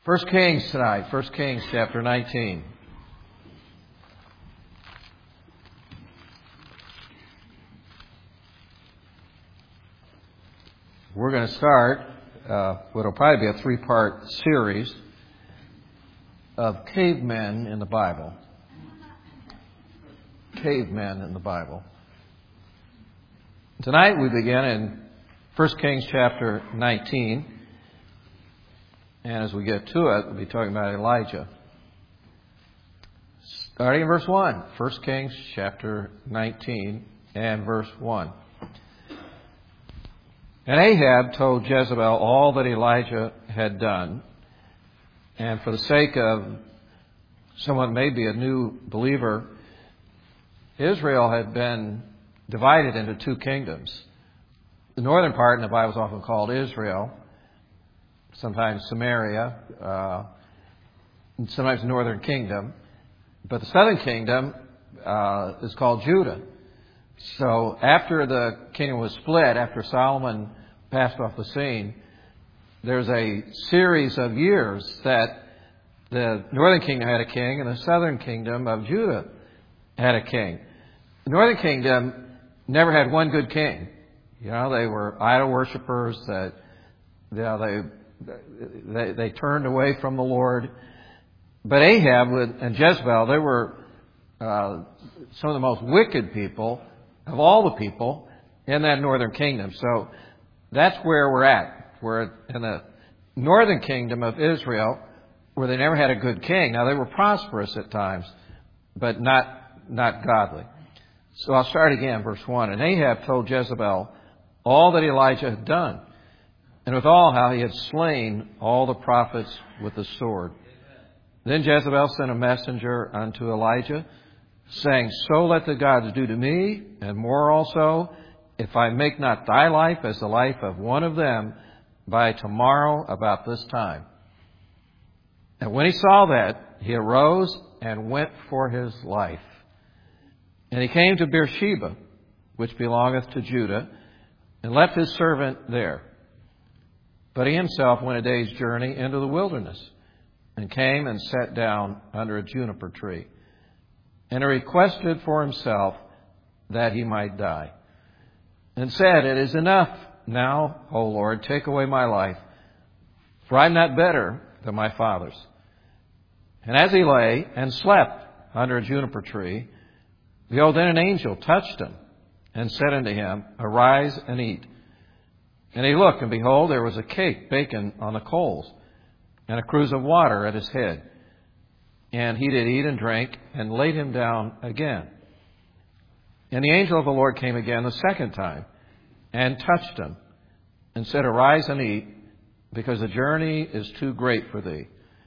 First Kings tonight, First Kings chapter 19. We're going to start what will probably be a three-part series of cavemen in the Bible. Cavemen in the Bible. Tonight we begin in 1 Kings chapter 19. And as we get to it, we'll be talking about Elijah. Starting in verse 1. 1 Kings chapter 19 and verse 1. And Ahab told Jezebel all that Elijah had done. And for the sake of someone maybe a new believer, Israel had been divided into two kingdoms. The northern part in the Bible is often called Israel, sometimes Samaria, and sometimes the northern kingdom. But the southern kingdom is called Judah. So after the kingdom was split, after Solomon passed off the scene, there's a series of years that the northern kingdom had a king and the southern kingdom of Judah had a king. The northern kingdom never had one good king. You know, they were idol worshippers, that they turned away from the Lord. But Ahab and Jezebel, they were some of the most wicked people of all the people in that northern kingdom. So that's where we're at. We're in the northern kingdom of Israel, where they never had a good king. Now, they were prosperous at times, but not godly. So I'll start again, verse 1. And Ahab told Jezebel all that Elijah had done, and withal how he had slain all the prophets with the sword. Then Jezebel sent a messenger unto Elijah, saying, So let the gods do to me, and more also, if I make not thy life as the life of one of them by tomorrow about this time. And when he saw that, he arose and went for his life. And he came to Beersheba, which belongeth to Judah, and left his servant there. But he himself went a day's journey into the wilderness, and came and sat down under a juniper tree. And he requested for himself that he might die, and said, It is enough now, O Lord, take away my life, for I am not better than my fathers. And as he lay and slept under a juniper tree, behold, then an angel touched him, and said unto him, Arise and eat. And he looked, and behold, there was a cake baken on the coals, and a cruse of water at his head. And he did eat and drink, and laid him down again. And the angel of the Lord came again the second time, and touched him, and said, Arise and eat, because the journey is too great for thee.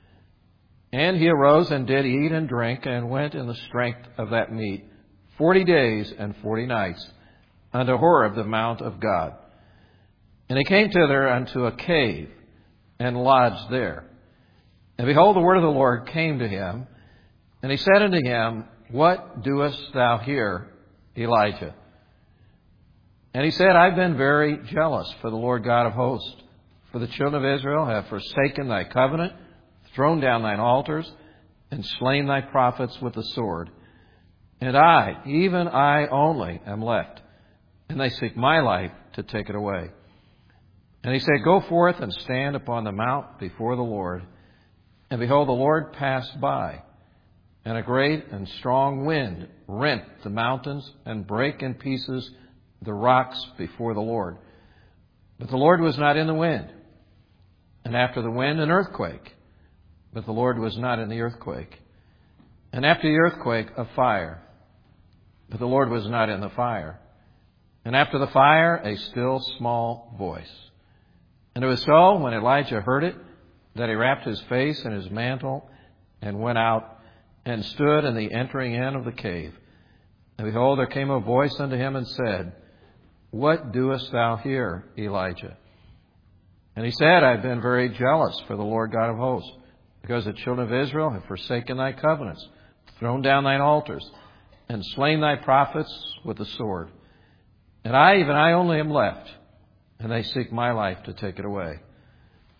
And he arose and did eat and drink, and went in the strength of that meat 40 days and 40 nights unto Horeb, the mount of God. And he came thither unto a cave, and lodged there. And behold, the word of the Lord came to him, and he said unto him, What doest thou here, Elijah? And he said, I've been very jealous for the Lord God of hosts, for the children of Israel have forsaken thy covenant, thrown down thine altars, and slain thy prophets with the sword. And I, even I only, am left, and they seek my life to take it away. And he said, Go forth and stand upon the mount before the Lord. And behold, the Lord passed by, and a great and strong wind rent the mountains and brake in pieces the rocks before the Lord. But the Lord was not in the wind. And after the wind, an earthquake. But the Lord was not in the earthquake. And after the earthquake, a fire. But the Lord was not in the fire. And after the fire, a still small voice. And it was so, when Elijah heard it, that he wrapped his face in his mantle, and went out, and stood in the entering in of the cave. And behold, there came a voice unto him, and said, What doest thou here, Elijah? And he said, I have been very jealous for the Lord God of hosts, because the children of Israel have forsaken thy covenants, thrown down thine altars, and slain thy prophets with the sword. And I, even I only, am left, and they seek my life to take it away.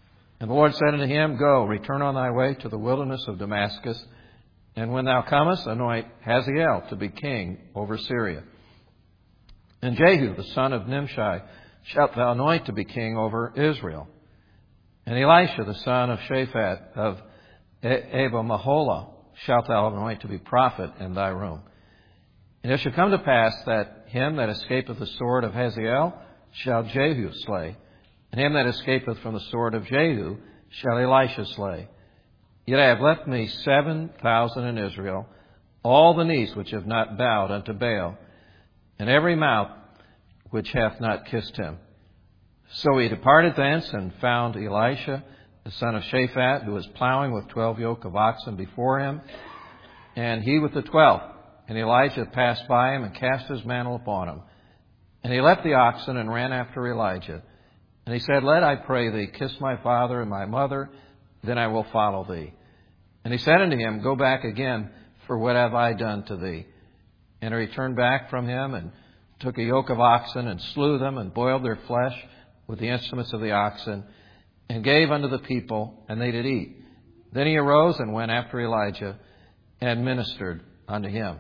And the Lord said unto him, Go, return on thy way to the wilderness of Damascus, and when thou comest, anoint Hazael to be king over Syria. And Jehu, the son of Nimshi, shalt thou anoint to be king over Israel. And Elisha, the son of Shaphat of Abel-Maholah, shalt thou anoint to be prophet in thy room. And it shall come to pass that him that escapeth the sword of Hazael shall Jehu slay, and him that escapeth from the sword of Jehu shall Elisha slay. Yet I have left me 7,000 in Israel, all the knees which have not bowed unto Baal, and every mouth which hath not kissed him. So he departed thence and found Elisha, the son of Shaphat, who was plowing with 12 yoke of oxen before him, and he with the 12th. And Elijah passed by him and cast his mantle upon him. And he left the oxen and ran after Elijah. And he said, Let, I pray thee, kiss my father and my mother, then I will follow thee. And he said unto him, Go back again, for what have I done to thee? And he returned back from him and took a yoke of oxen and slew them and boiled their flesh with the instruments of the oxen and gave unto the people, and they did eat. Then he arose and went after Elijah and ministered unto him.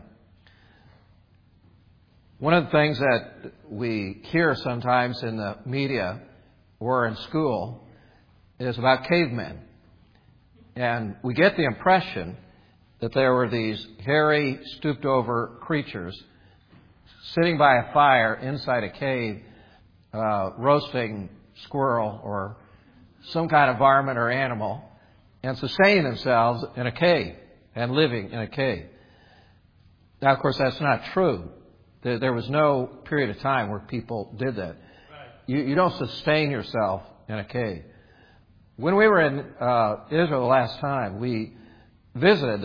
One of the things that we hear sometimes in the media or in school is about cavemen. And we get the impression that there were these hairy, stooped-over creatures sitting by a fire inside a cave, roasting squirrel or some kind of varmint or animal, and sustaining themselves in a cave and living in a cave. Now, of course, that's not true. There was no period of time where people did that. You don't sustain yourself in a cave. When we were in Israel the last time, we visited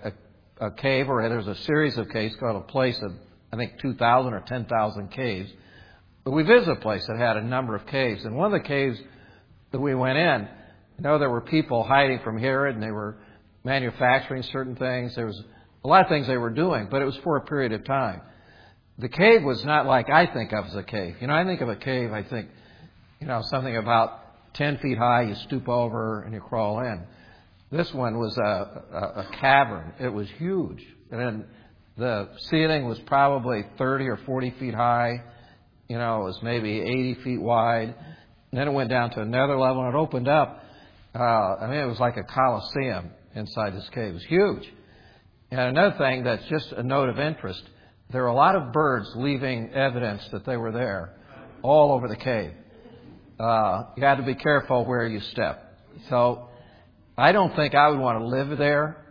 a cave, or there's a series of caves called a place of, I think, 2,000 or 10,000 caves. But we visited a place that had a number of caves. And one of the caves that we went in, there were people hiding from Herod, and they were manufacturing certain things. There was a lot of things they were doing, but it was for a period of time. The cave was not like I think of as a cave. I think of a cave, I think, something about 10 feet high, you stoop over and you crawl in. This one was a cavern. It was huge. And then the ceiling was probably 30 or 40 feet high. It was maybe 80 feet wide. And then it went down to another level and it opened up. It was like a coliseum inside this cave. It was huge. And another thing that's just a note of interest, there were a lot of birds leaving evidence that they were there all over the cave. You had to be careful where you step. So I don't think I would want to live there.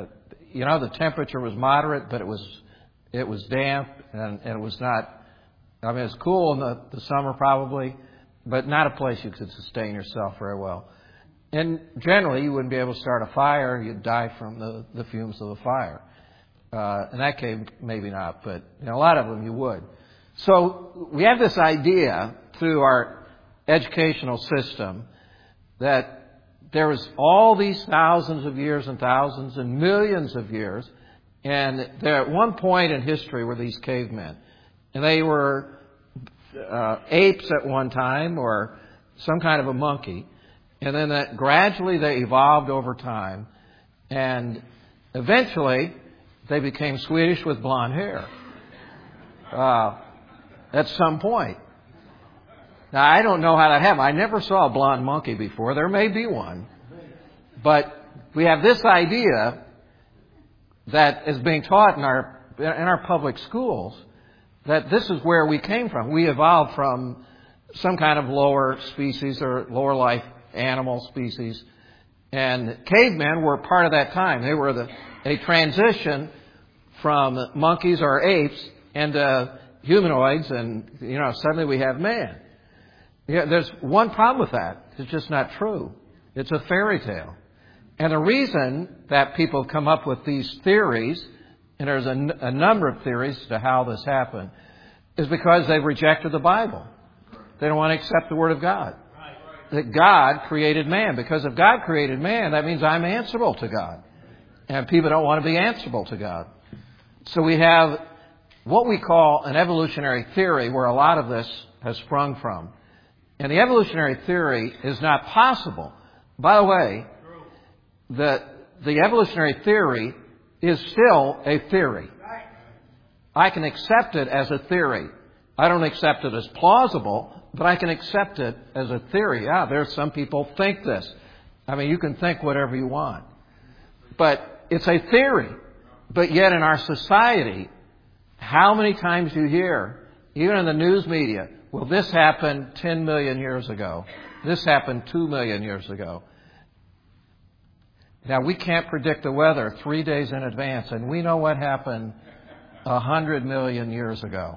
The temperature was moderate, but it was damp and it was not, it's cool in the summer probably, but not a place you could sustain yourself very well. And generally you wouldn't be able to start a fire. You'd die from the fumes of the fire. In that case, maybe not, but a lot of them you would. So we have this idea through our educational system that there was all these thousands of years and thousands and millions of years, and there at one point in history were these cavemen. And they were apes at one time or some kind of a monkey. And then that gradually they evolved over time. And eventually they became Swedish with blonde hair at some point. Now, I don't know how that happened. I never saw a blonde monkey before. There may be one. But we have this idea that is being taught in our public schools that this is where we came from. We evolved from some kind of lower species or lower life animal species. And cavemen were part of that time. They were a transition from monkeys or apes into humanoids, and suddenly we have man. There's one problem with that. It's just not true. It's a fairy tale. And the reason that people come up with these theories, and there's a number of theories as to how this happened, is because they've rejected the Bible. They don't want to accept the Word of God. That God created man. Because if God created man, that means I'm answerable to God. And people don't want to be answerable to God. So we have what we call an evolutionary theory, where a lot of this has sprung from. And the evolutionary theory is not possible, By the way, the evolutionary theory is still a theory. I can accept it as a theory. I don't accept it as plausible, but I can accept it as a theory. Yeah, there's some people think this. I mean, you can think whatever you want. But it's a theory. But yet in our society, how many times do you hear, even in the news media, well, this happened 10 million years ago. This happened 2 million years ago. Now, we can't predict the weather 3 days in advance, and we know what happened 100 million years ago.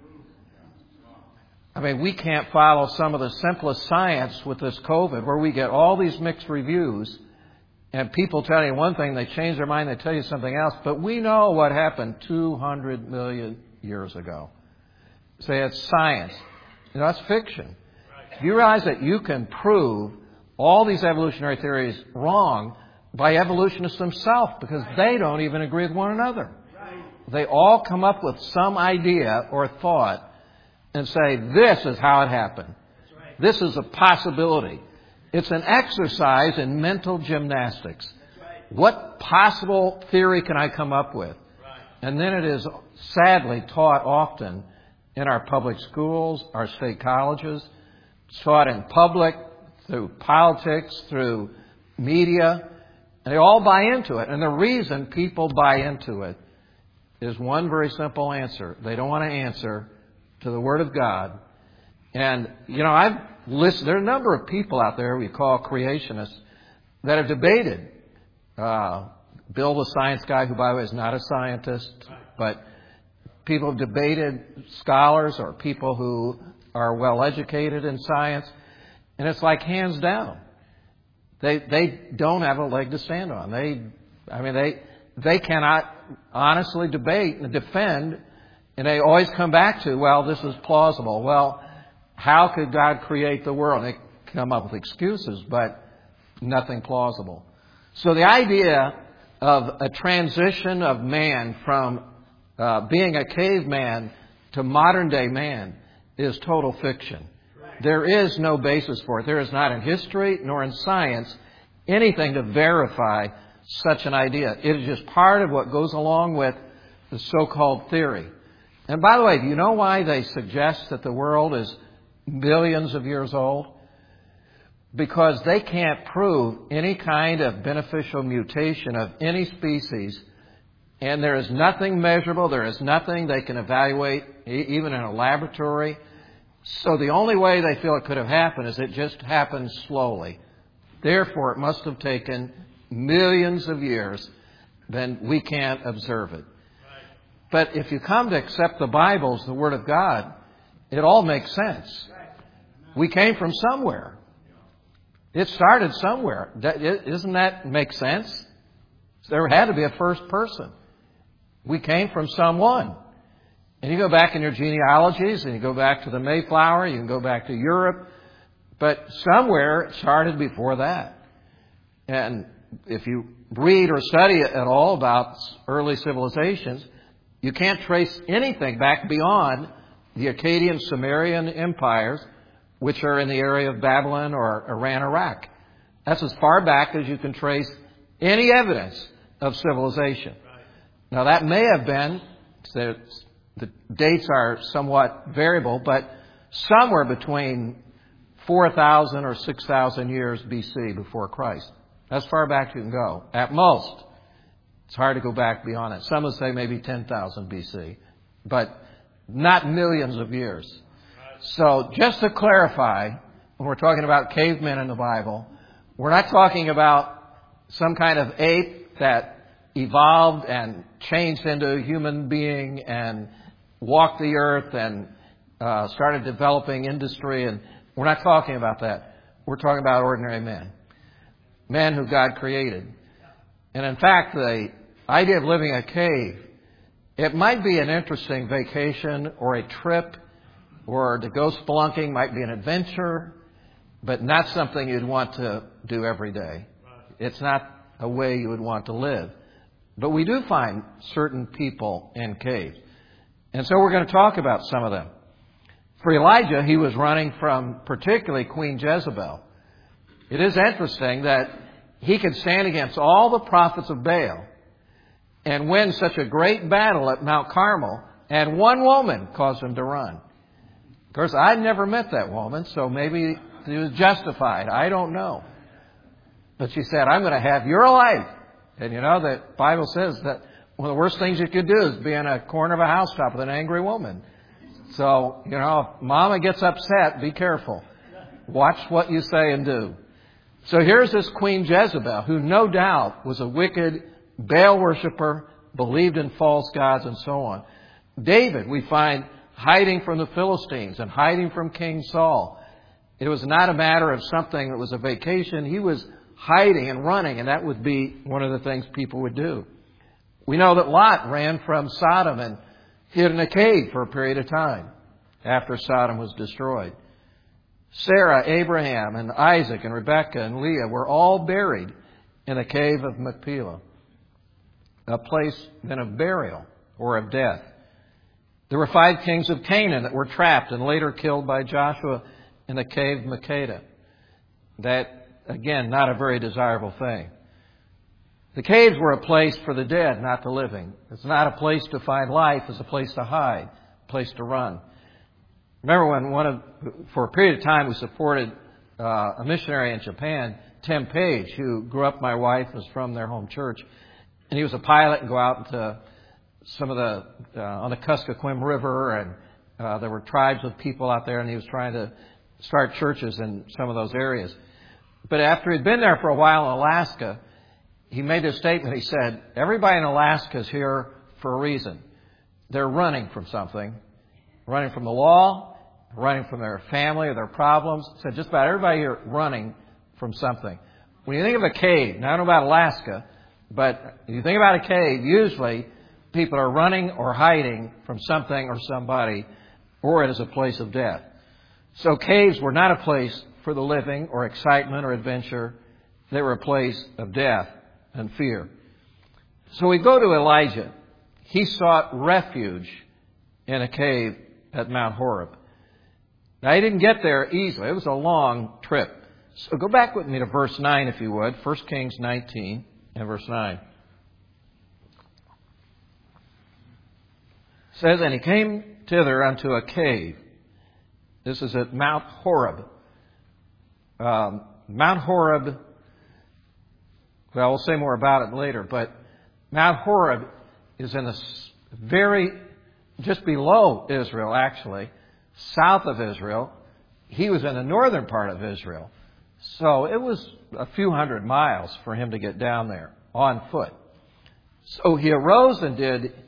I mean, we can't follow some of the simplest science with this COVID, where we get all these mixed reviews, and people tell you one thing, they change their mind, they tell you something else, but we know what happened 200 million years ago. Say it's science. You know, that's fiction. You realize that you can prove all these evolutionary theories wrong by evolutionists themselves, because they don't even agree with one another. They all come up with some idea or thought and say, this is how it happened. This is a possibility. It's an exercise in mental gymnastics. What possible theory can I come up with? And then it is sadly taught often in our public schools, our state colleges. It's taught in public, through politics, through media. And they all buy into it. And the reason people buy into it is one very simple answer. They don't want to answer to the Word of God. And, you know, I've listened. There are a number of people out there we call creationists that have debated. Bill, the science guy, who, by the way, is not a scientist, but people have debated scholars or people who are well educated in science. And it's like hands down. They don't have a leg to stand on. They cannot honestly debate and defend, and they always come back to, well, this is plausible. Well, how could God create the world? They come up with excuses, but nothing plausible. So the idea of a transition of man from being a caveman to modern day man is total fiction. There is no basis for it. There is not in history nor in science anything to verify such an idea. It is just part of what goes along with the so-called theory. And by the way, do you know why they suggest that the world is billions of years old? Because they can't prove any kind of beneficial mutation of any species, and there is nothing measurable, there is nothing they can evaluate, even in a laboratory. So the only way they feel it could have happened is it just happened slowly. Therefore, it must have taken millions of years. Then we can't observe it. But if you come to accept the Bible as the Word of God, it all makes sense. We came from somewhere. It started somewhere. Doesn't that make sense? There had to be a first person. We came from someone. And you go back in your genealogies, and you go back to the Mayflower, you can go back to Europe, but somewhere it started before that. And if you read or study at all about early civilizations, you can't trace anything back beyond the Akkadian Sumerian empires, which are in the area of Babylon or Iran, Iraq. That's as far back as you can trace any evidence of civilization. Now, that may have been, the dates are somewhat variable, but somewhere between 4,000 or 6,000 years BC before Christ. That's far back you can go, at most. It's hard to go back beyond it. Some would say maybe 10,000 BC, but not millions of years. So just to clarify, when we're talking about cavemen in the Bible, we're not talking about some kind of ape that evolved and changed into a human being and walked the earth and started developing industry. And we're not talking about that. We're talking about ordinary men. Men who God created. And in fact, the idea of living in a cave, it might be an interesting vacation or a trip, or to go spelunking might be an adventure, but not something you'd want to do every day. It's not a way you would want to live. But we do find certain people in caves. And so we're going to talk about some of them. For Elijah, he was running from particularly Queen Jezebel. It is interesting that he could stand against all the prophets of Baal and win such a great battle at Mount Carmel, and one woman caused him to run. Of course, I'd never met that woman, so maybe he was justified. I don't know. But she said, I'm going to have your life. And you know, the Bible says that one of the worst things you could do is be in a corner of a housetop with an angry woman. So, you know, if Mama gets upset, be careful. Watch what you say and do. So here's this Queen Jezebel, who no doubt was a wicked Baal worshiper, believed in false gods, and so on. David, we find hiding from the Philistines and hiding from King Saul. It was not a matter of something that was a vacation. He was hiding and running, and that would be one of the things people would do. We know that Lot ran from Sodom and hid in a cave for a period of time after Sodom was destroyed. Sarah, Abraham, and Isaac, and Rebekah, and Leah were all buried in a cave of Machpelah, a place then of burial or of death. There were 5 kings of Canaan that were trapped and later killed by Joshua in the cave of Makkedah. That, again, not a very desirable thing. The caves were a place for the dead, not the living. It's not a place to find life. It's a place to hide, a place to run. Remember when for a period of time we supported a missionary in Japan, Tim Page, who grew up, my wife was from their home church, and he was a pilot and go out into some of on the Kuskokwim River, and there were tribes of people out there, and he was trying to start churches in some of those areas. But after he'd been there for a while in Alaska, he made this statement. He said, everybody in Alaska is here for a reason. They're running from something, running from the law, running from their family or their problems. He said, just about everybody here running from something. When you think of a cave, now I don't know about Alaska, but if you think about a cave, usually people are running or hiding from something or somebody, or it is a place of death. So caves were not a place for the living or excitement or adventure. They were a place of death and fear. So we go to Elijah. He sought refuge in a cave at Mount Horeb. Now, he didn't get there easily. It was a long trip. So go back with me to verse 9, if you would. 1 Kings 19 and verse 9. It says, and he came thither unto a cave. This is at Mount Horeb. Mount Horeb, well, we'll say more about it later, but Mount Horeb is in just below Israel, actually, south of Israel. He was in the northern part of Israel. So it was a few hundred miles for him to get down there on foot. So he arose and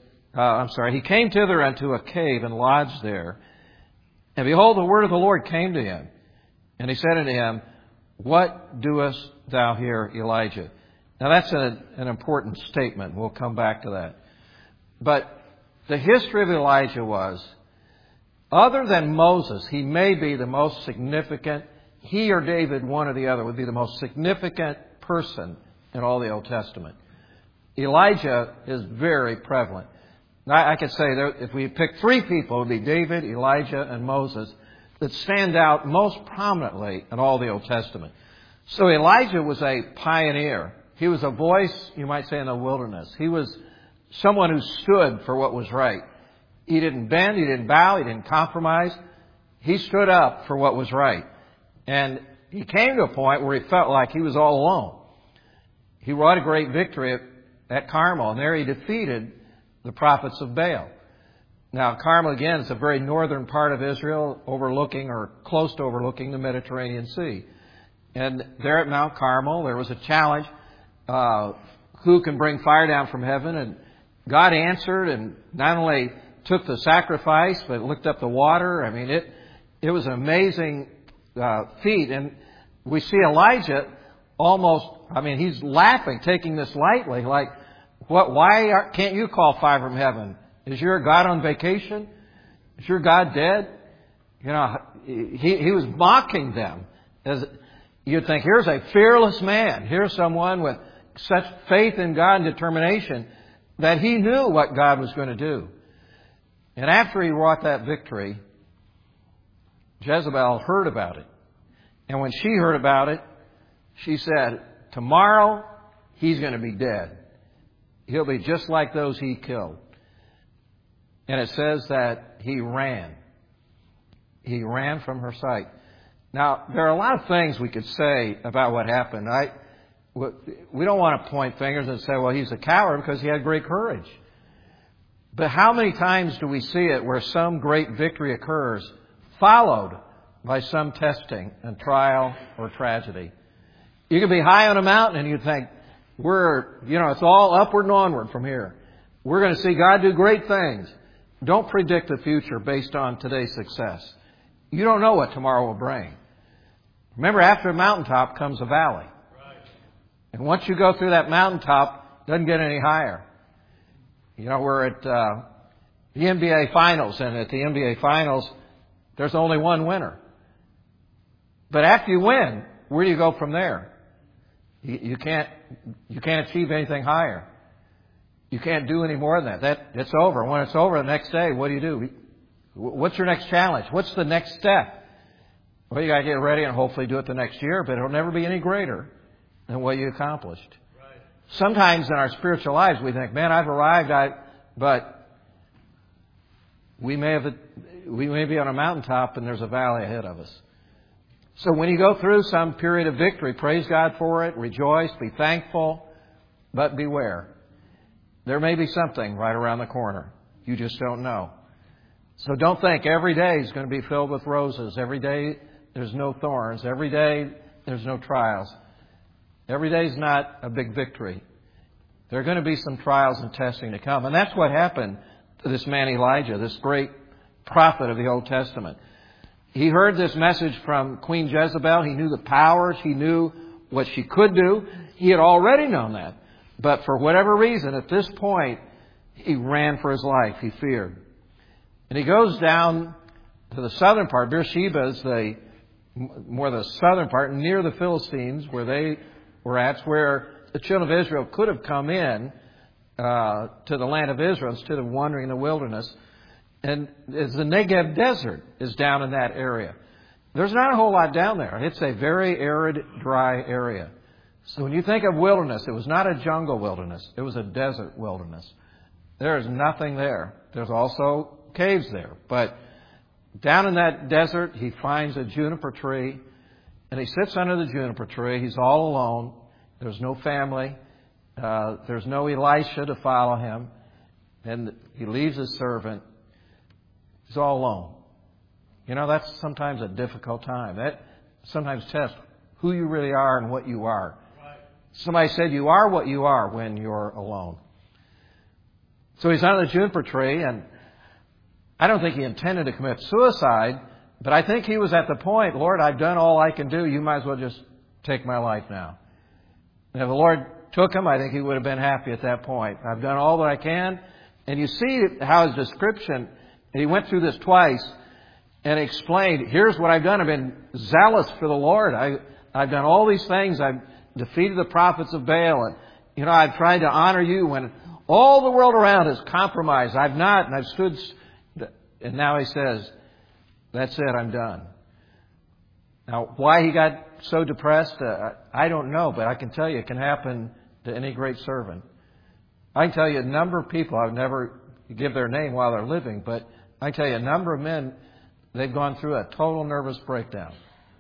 he came thither unto a cave and lodged there. And behold, the word of the Lord came to him. And he said unto him, what doest thou here, Elijah? Now that's an important statement. We'll come back to that. But the history of Elijah was, other than Moses, he may be the most significant, he or David, one or the other, would be the most significant person in all the Old Testament. Elijah is very prevalent. Now, I could say that if we pick 3 people, it would be David, Elijah, and Moses that stand out most prominently in all the Old Testament. So Elijah was a pioneer. He was a voice, you might say, in the wilderness. He was someone who stood for what was right. He didn't bend, he didn't bow, he didn't compromise. He stood up for what was right. And he came to a point where he felt like he was all alone. He wrought a great victory at Carmel, and there he defeated the prophets of Baal. Now, Carmel, again, is a very northern part of Israel, overlooking or close to overlooking the Mediterranean Sea. And there at Mount Carmel, there was a challenge, who can bring fire down from heaven? And God answered and not only took the sacrifice, but licked up the water. I mean, it was an amazing feat. And we see Elijah he's laughing, taking this lightly, like, why can't you call fire from heaven? Is your God on vacation? Is your God dead? You know, he was mocking them. As you'd think, here's a fearless man. Here's someone with such faith in God and determination that he knew what God was going to do. And after he wrought that victory, Jezebel heard about it. And when she heard about it, She said, tomorrow he's going to be dead. He'll be just like those he killed. And it says that he ran. He ran from her sight. Now, there are a lot of things we could say about what happened. We don't want to point fingers and say, well, he's a coward because he had great courage. But how many times do we see it where some great victory occurs followed by some testing and trial or tragedy? You can be high on a mountain and you think, it's all upward and onward from here. We're going to see God do great things. Don't predict the future based on today's success. You don't know what tomorrow will bring. Remember, after a mountaintop comes a valley. And once you go through that mountaintop, it doesn't get any higher. We're at the NBA Finals, and at the NBA Finals, there's only one winner. But after you win, where do you go from there? You can't achieve anything higher. You can't do any more than that. It's over. When it's over the next day, what do? What's your next challenge? What's the next step? Well, you got to get ready and hopefully do it the next year, but it'll never be any greater than what you accomplished. Right. Sometimes in our spiritual lives we think, man, I've arrived, but we may be on a mountaintop and there's a valley ahead of us. So when you go through some period of victory, praise God for it, rejoice, be thankful, but beware. There may be something right around the corner. You just don't know. So don't think every day is going to be filled with roses. Every day there's no thorns. Every day there's no trials. Every day is not a big victory. There are going to be some trials and testing to come. And that's what happened to this man Elijah, this great prophet of the Old Testament. He heard this message from Queen Jezebel. He knew the powers. He knew what she could do. He had already known that. But for whatever reason, at this point, he ran for his life. He feared. And he goes down to the southern part. Beersheba is the southern part, near the Philistines, where they were at, where the children of Israel could have come in to the land of Israel instead of wandering in the wilderness. And as the Negev desert is down in that area. There's not a whole lot down there. It's a very arid, dry area. So when you think of wilderness, it was not a jungle wilderness. It was a desert wilderness. There is nothing there. There's also caves there. But down in that desert, he finds a juniper tree. And he sits under the juniper tree. He's all alone. There's no family. There's no Elisha to follow him. And he leaves his servant. He's all alone. That's sometimes a difficult time. That sometimes tests who you really are and what you are. Right. Somebody said you are what you are when you're alone. So he's under the juniper tree, and I don't think he intended to commit suicide, but I think he was at the point, Lord, I've done all I can do. You might as well just take my life now. And if the Lord took him, I think he would have been happy at that point. I've done all that I can. And you see how his description, he went through this twice and explained, here's what I've done. I've been zealous for the Lord. I've done all these things. I've defeated the prophets of Baal. And, I've tried to honor you when all the world around is compromised. I've not, and I've stood. And now he says, that's it, I'm done. Now, why he got so depressed, I don't know, but I can tell you it can happen to any great servant. I can tell you a number of people, I would never give their name while they're living, but I can tell you a number of men, they've gone through a total nervous breakdown.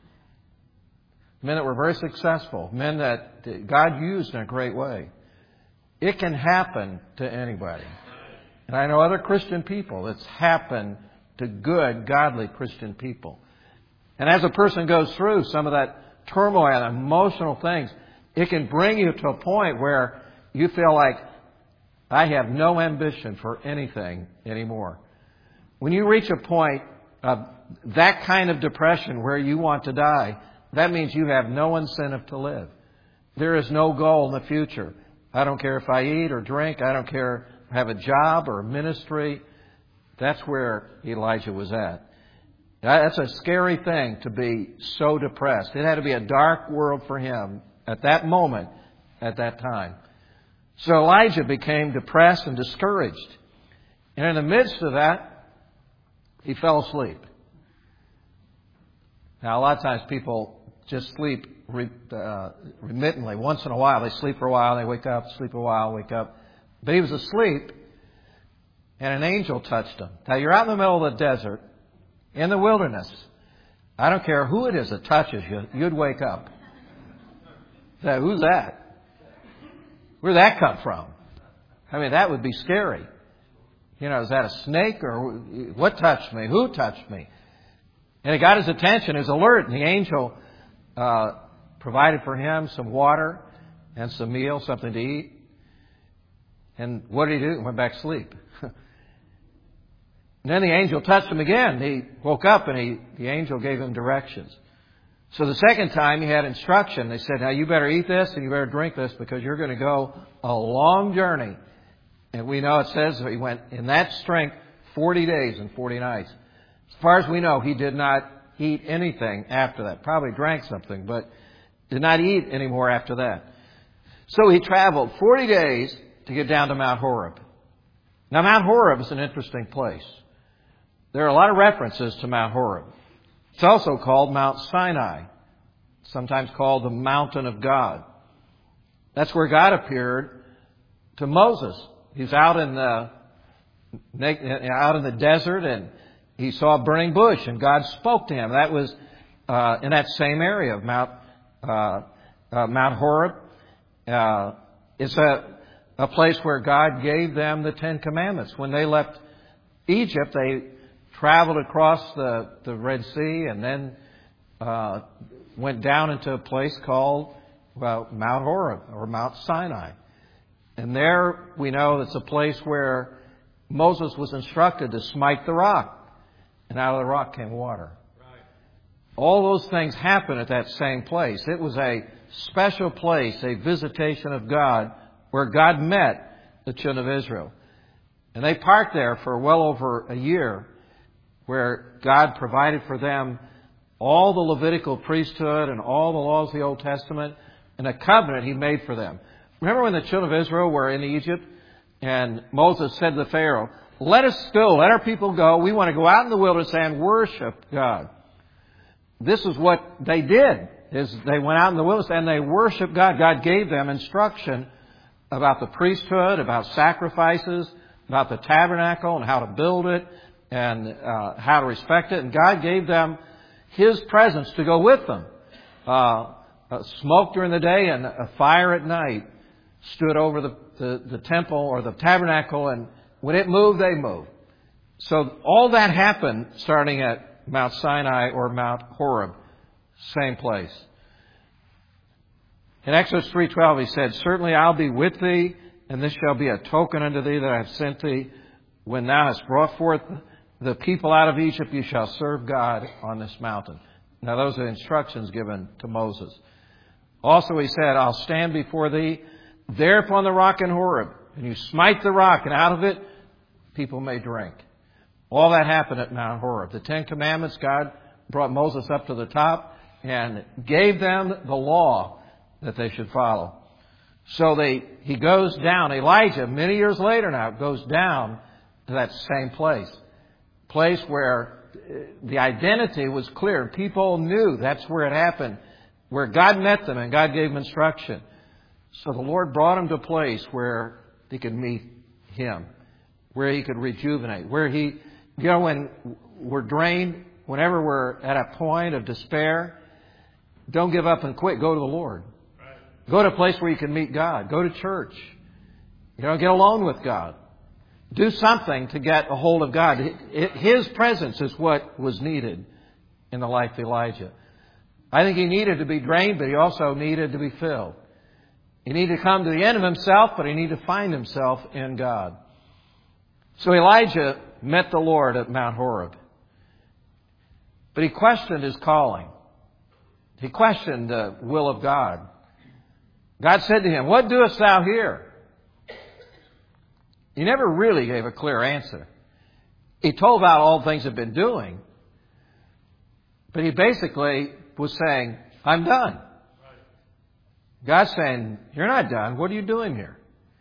Men that were very successful, men that God used in a great way. It can happen to anybody. And I know other Christian people, it's happened to good, godly Christian people. And as a person goes through some of that turmoil and emotional things, it can bring you to a point where you feel like, I have no ambition for anything anymore. When you reach a point of that kind of depression where you want to die, that means you have no incentive to live. There is no goal in the future. I don't care if I eat or drink. I don't care if I have a job or a ministry. That's where Elijah was at. That's a scary thing to be so depressed. It had to be a dark world for him at that moment, at that time. So Elijah became depressed and discouraged. And in the midst of that, he fell asleep. Now, a lot of times people just sleep remittingly. Once in a while, they sleep for a while, they wake up, sleep a while, wake up. But he was asleep, and an angel touched him. Now, you're out in the middle of the desert, in the wilderness. I don't care who it is that touches you, you'd wake up. Say, who's that? Where'd that come from? I mean, that would be scary. You know, is that a snake or what touched me? Who touched me? And it got his attention. He was alert, and the angel provided for him some water and some meal, something to eat. And what did he do? He went back to sleep. And then the angel touched him again. He woke up, and the angel gave him directions. So the second time he had instruction. They said, now you better eat this and you better drink this because you're going to go a long journey. And we know it says he went in that strength 40 days and 40 nights. As far as we know, he did not eat anything after that. Probably drank something, but did not eat anymore after that. So he traveled 40 days to get down to Mount Horeb. Now, Mount Horeb is an interesting place. There are a lot of references to Mount Horeb. It's also called Mount Sinai, sometimes called the Mountain of God. That's where God appeared to Moses. He's out in the desert, and he saw a burning bush, and God spoke to him. That was in that same area of Mount Horeb. It's a place where God gave them the Ten Commandments. When they left Egypt, they traveled across the Red Sea and then went down into a place called Mount Horeb or Mount Sinai. And there we know it's a place where Moses was instructed to smite the rock. And out of the rock came water. Right. All those things happened at that same place. It was a special place, a visitation of God, where God met the children of Israel. And they parked there for well over a year, where God provided for them all the Levitical priesthood and all the laws of the Old Testament and a covenant He made for them. Remember when the children of Israel were in Egypt and Moses said to Pharaoh, let us go, let our people go. We want to go out in the wilderness and worship God. This is what they did, is they went out in the wilderness and they worshiped God. God gave them instruction about the priesthood, about sacrifices, about the tabernacle and how to build it and how to respect it. And God gave them His presence to go with them. Smoke during the day and a fire at night stood over the temple or the tabernacle, and when it moved, they moved. So all that happened starting at Mount Sinai or Mount Horeb, same place. In Exodus 3:12 He said, certainly I'll be with thee, and this shall be a token unto thee that I have sent thee. When thou hast brought forth the people out of Egypt, you shall serve God on this mountain. Now those are instructions given to Moses. Also He said, I'll stand before thee there upon the rock in Horeb, and you smite the rock, and out of it people may drink. All that happened at Mount Horeb. The Ten Commandments, God brought Moses up to the top and gave them the law that they should follow. So he goes down. Elijah, many years later now, goes down to that same place where the identity was clear. People knew that's where it happened, where God met them and God gave them instruction. So the Lord brought him to a place where he could meet Him, where he could rejuvenate, where when we're drained, whenever we're at a point of despair, don't give up and quit. Go to the Lord. Right. Go to a place where you can meet God. Go to church. Get alone with God. Do something to get a hold of God. His presence is what was needed in the life of Elijah. I think he needed to be drained, but he also needed to be filled. He needed to come to the end of himself, but he needed to find himself in God. So Elijah met the Lord at Mount Horeb. But he questioned his calling. He questioned the will of God. God said to him, what doest thou here? He never really gave a clear answer. He told about all the things he'd been doing. But he basically was saying, I'm done. God's saying, you're not done. What are you doing here?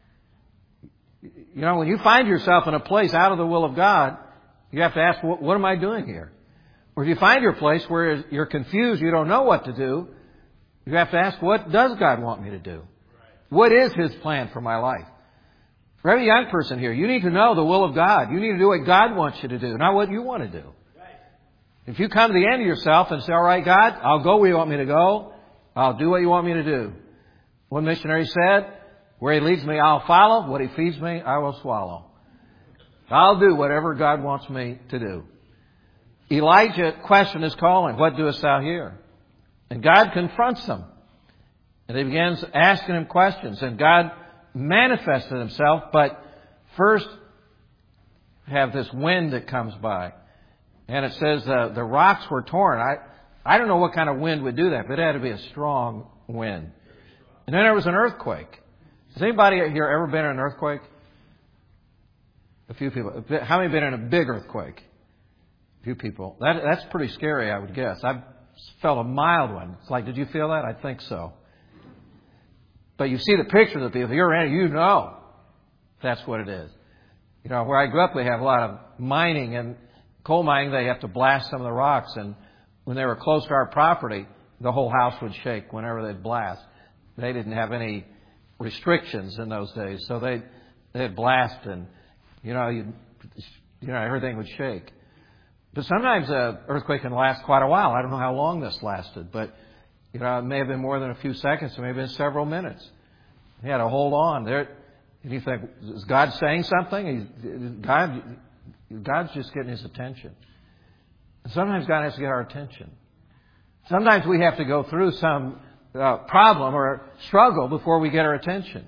When you find yourself in a place out of the will of God, you have to ask, what am I doing here? Or if you find your place where you're confused, you don't know what to do, You have to ask, what does God want me to do? What is His plan for my life? For every young person here, you need to know the will of God. You need to do what God wants you to do, not what you want to do. If you come to the end of yourself and say, all right, God, I'll go where you want me to go. I'll do what you want me to do. One missionary said, where He leads me, I'll follow. What He feeds me, I will swallow. I'll do whatever God wants me to do. Elijah questioned his calling. What doest thou here? And God confronts him. And he begins asking him questions. And God manifested Himself. But first, have this wind that comes by. And it says the rocks were torn. I don't know what kind of wind would do that, but it had to be a strong wind. And then there was an earthquake. Has anybody here ever been in an earthquake? A few people. How many have been in a big earthquake? A few people. That's pretty scary, I would guess. I've felt a mild one. It's like, did you feel that? I think so. But you see the pictures of people. If you're in it, you know that's what it is. You know, where I grew up, we have a lot of mining, and coal mining, they have to blast some of the rocks. And when they were close to our property, the whole house would shake whenever they'd blast. They didn't have any restrictions in those days, so they'd blast, and everything would shake. But sometimes an earthquake can last quite a while. I don't know how long this lasted, but it may have been more than a few seconds. It may have been several minutes. He had to hold on there. And you think, is God saying something? God's just getting His attention. And sometimes God has to get our attention. Sometimes we have to go through some problem or struggle before we get our attention.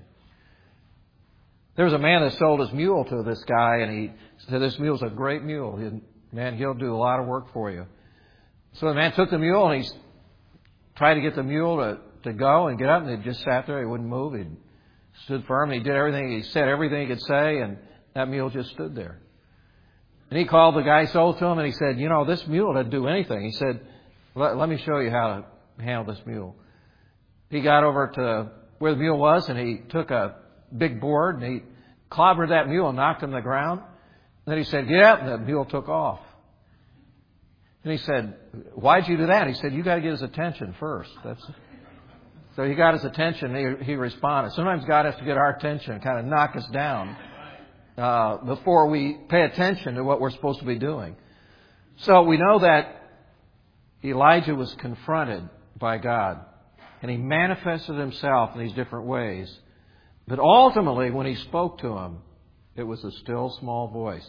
There was a man that sold his mule to this guy, and he said, this mule's a great mule. He'll do a lot of work for you. So the man took the mule, and he tried to get the mule to go and get up, and he just sat there. He wouldn't move. He stood firm, and he did everything. He said everything he could say, and that mule just stood there. And he called the guy, sold to him, and he said, this mule doesn't do anything. He said, let me show you how to handle this mule. He got over to where the mule was, and he took a big board, and he clobbered that mule and knocked him to the ground. Then he said, get up, and the mule took off. And he said, why'd you do that? He said, you got to get his attention first. So he got his attention, he responded. Sometimes God has to get our attention, kind of knock us down before we pay attention to what we're supposed to be doing. So we know that Elijah was confronted by God, and he manifested Himself in these different ways. But ultimately, when He spoke to him, it was a still small voice.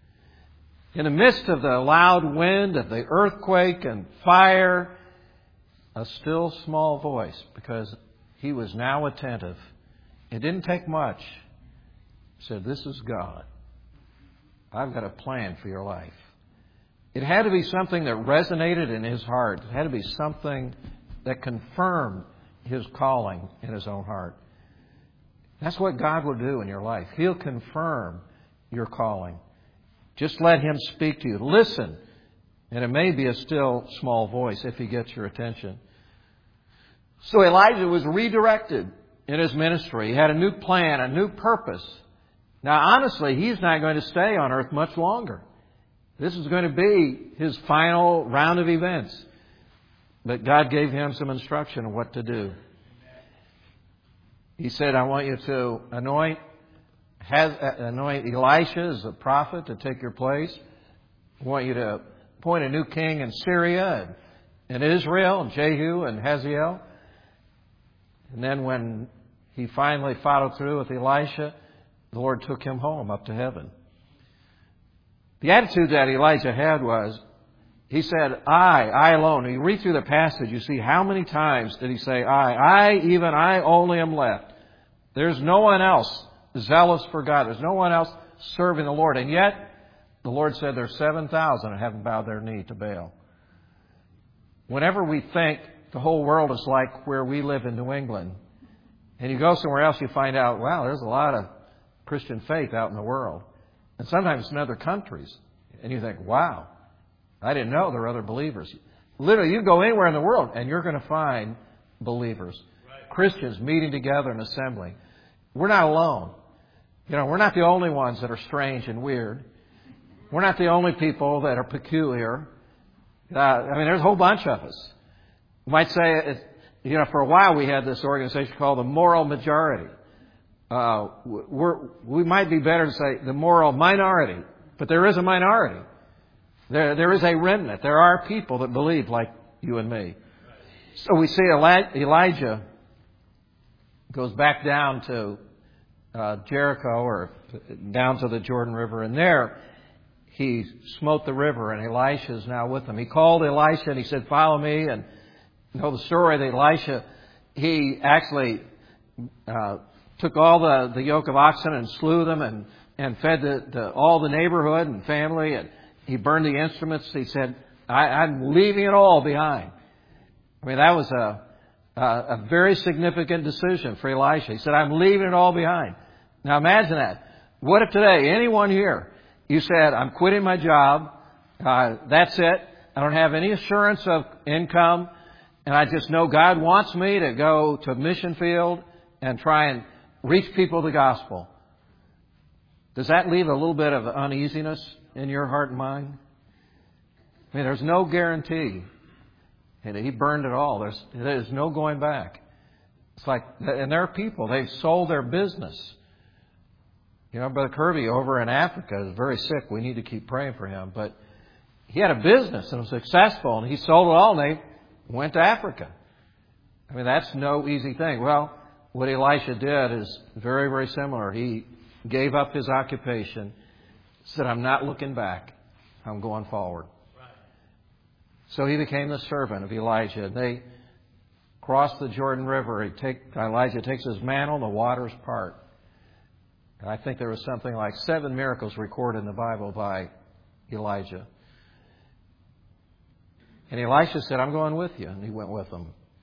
In the midst of the loud wind, of the earthquake and fire, a still small voice, because he was now attentive. It didn't take much. He said, this is God. I've got a plan for your life. It had to be something that resonated in his heart. It had to be something that confirmed his calling in his own heart. That's what God will do in your life. He'll confirm your calling. Just let Him speak to you. Listen. And it may be a still small voice if He gets your attention. So Elijah was redirected in his ministry. He had a new plan, a new purpose. Now, honestly, he's not going to stay on earth much longer. This is going to be his final round of events. But God gave him some instruction on what to do. He said, I want you to anoint Elisha as a prophet to take your place. I want you to appoint a new king in Syria and Israel, and Jehu and Hazael. And then when he finally followed through with Elisha, the Lord took him home up to heaven. The attitude that Elijah had was, he said, I alone. And you read through the passage, you see how many times did he say, I only am left. There's no one else zealous for God. There's no one else serving the Lord. And yet, the Lord said there's 7,000 that haven't bowed their knee to Baal. Whenever we think the whole world is like where we live in New England, and you go somewhere else, you find out, wow, there's a lot of Christian faith out in the world. And sometimes in other countries. And you think, wow, I didn't know there were other believers. Literally, you go anywhere in the world and you're going to find believers. Right. Christians meeting together and assembling. We're not alone. We're not the only ones that are strange and weird. We're not the only people that are peculiar. There's a whole bunch of us. You might say For a while we had this organization called the Moral Majority. We might be better to say the moral minority, but there is a minority. There is a remnant. There are people that believe like you and me. So we see Elijah goes back down to Jericho, or down to the Jordan River, and there he smote the river, and Elisha is now with him. He called Elisha and he said, "Follow me." And you know the story that Elisha, he actually took all the yoke of oxen and slew them and fed all the neighborhood and family, and he burned the instruments. He said, I'm leaving it all behind. I mean, that was a very significant decision for Elisha. He said, I'm leaving it all behind. Now imagine that. What if today, anyone here, you said, I'm quitting my job, that's it, I don't have any assurance of income, and I just know God wants me to go to a mission field and try and reach people with the gospel. Does that leave a little bit of uneasiness in your heart and mind? I mean, there's no guarantee. And he burned it all. There's no going back. It's like, and there are people, they've sold their business. Brother Kirby over in Africa is very sick. We need to keep praying for him. But he had a business and was successful, and he sold it all, and they went to Africa. I mean, that's no easy thing. Well, what Elisha did is very, very similar. He gave up his occupation, said, I'm not looking back. I'm going forward. Right. So he became the servant of Elijah. They crossed the Jordan River. Elijah takes his mantle, the waters part. And I think there was something like 7 miracles recorded in the Bible by Elijah. And Elisha said, I'm going with you. And he went with them.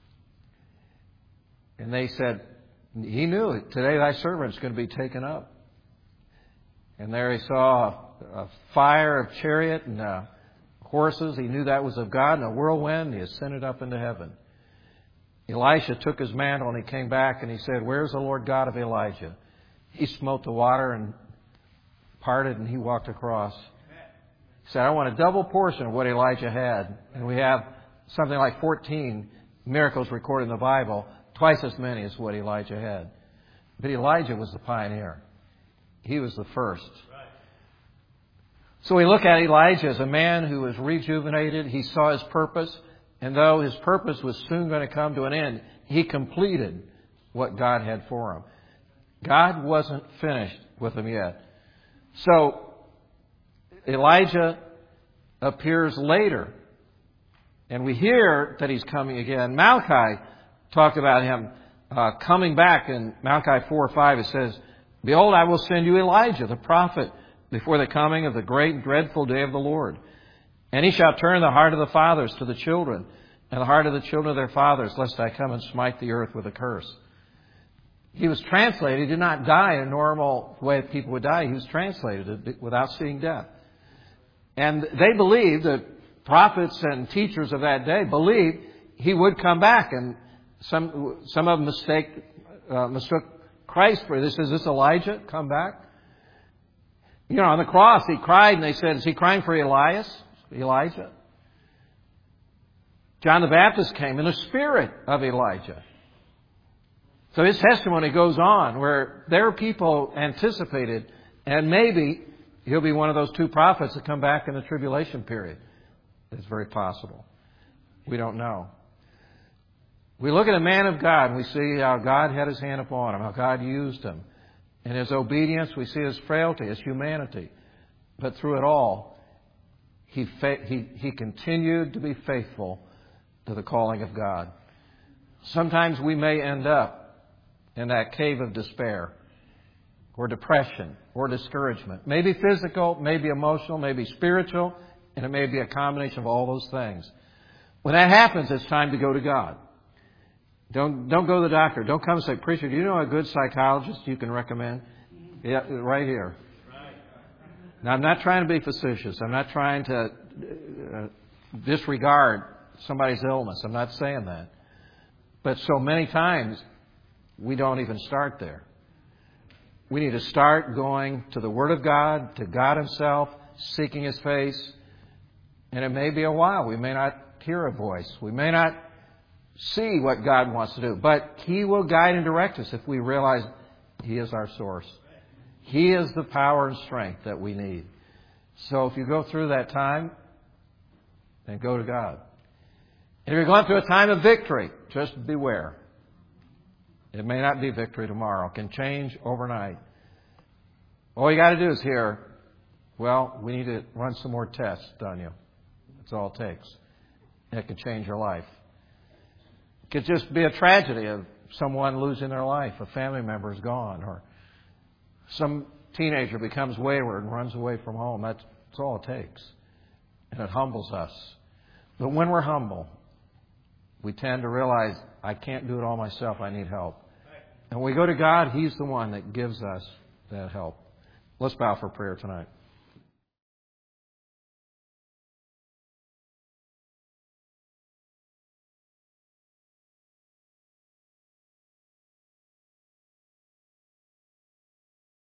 And they said, he knew, today thy servant is going to be taken up. And there he saw a fire of chariot and horses. He knew that was of God, and a whirlwind. He ascended up into heaven. Elisha took his mantle and he came back and he said, where's the Lord God of Elijah? He smote the water and parted, and he walked across. He said, I want a double portion of what Elijah had. And we have something like 14 miracles recorded in the Bible, twice as many as what Elijah had. But Elijah was the pioneer. He was the first. So we look at Elijah as a man who was rejuvenated. He saw his purpose. And though his purpose was soon going to come to an end, he completed what God had for him. God wasn't finished with him yet. So Elijah appears later. And we hear that he's coming again. Malachi talked about him coming back. In Malachi 4:5 it says, Behold, I will send you Elijah, the prophet, before the coming of the great and dreadful day of the Lord. And he shall turn the heart of the fathers to the children, and the heart of the children of their fathers, lest I come and smite the earth with a curse. He was translated. He did not die in a normal way people would die. He was translated without seeing death. And they believed, the prophets and teachers of that day believed he would come back. And some of them mistook Christ for this. Is this Elijah come back? On the cross he cried, and they said, is he crying for Elijah? John the Baptist came in the spirit of Elijah. So his testimony goes on, where their people anticipated, and maybe he'll be one of those 2 prophets that come back in the tribulation period. It's very possible. We don't know. We look at a man of God, and we see how God had his hand upon him, how God used him. In his obedience, we see his frailty, his humanity. But through it all, he continued to be faithful to the calling of God. Sometimes we may end up in that cave of despair or depression or discouragement. Maybe physical, maybe emotional, maybe spiritual, and it may be a combination of all those things. When that happens, it's time to go to God. Don't go to the doctor. Don't come and say, preacher, do you know a good psychologist you can recommend? Yeah, right here. Now, I'm not trying to be facetious. I'm not trying to disregard somebody's illness. I'm not saying that. But so many times, we don't even start there. We need to start going to the Word of God, to God Himself, seeking His face. And it may be a while. We may not hear a voice. We may not see what God wants to do. But He will guide and direct us if we realize He is our source. He is the power and strength that we need. So if you go through that time, then go to God. If you're going through a time of victory, just beware. It may not be victory tomorrow. It can change overnight. All you got to do is hear, well, we need to run some more tests on you. That's all it takes. And it can change your life. It could just be a tragedy of someone losing their life. A family member is gone. Or some teenager becomes wayward and runs away from home. That's all it takes. And it humbles us. But when we're humble, we tend to realize, I can't do it all myself. I need help. And when we go to God, He's the one that gives us that help. Let's bow for prayer tonight.